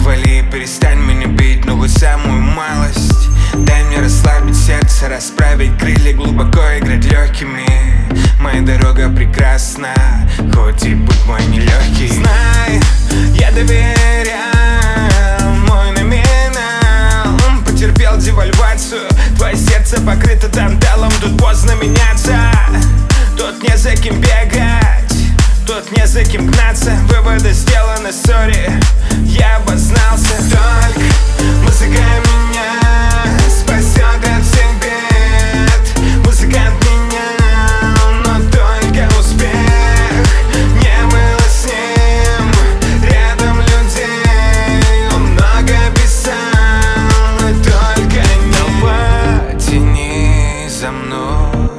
отвали, перестань меня бить, но хоть самую малость. Дай мне расслабить сердце, расправить крылья, глубоко играть легкими. Моя дорога прекрасна, хоть и путь мой нелегкий. Знай, я доверял мой номинал, потерпел девальвацию, твое сердце покрыто танталом. Тут поздно меняться, тут не за кем бегать, тут не за кем гнаться. Выводы сделаны, сори, я обознался. Только музыка меня спасет от всех бед. Музыкант менял, но только успех. Не было с ним рядом людей, он много писал, и только не. Потяни за мной,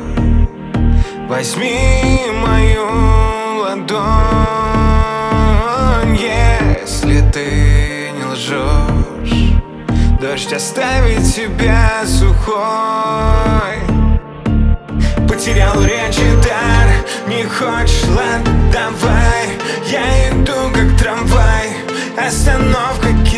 возьми мою ладонь. Если ты не лжешь, дождь оставит тебя сухой. Потерял речь и дар, не хочешь, ладно, давай. Я иду как трамвай, остановка.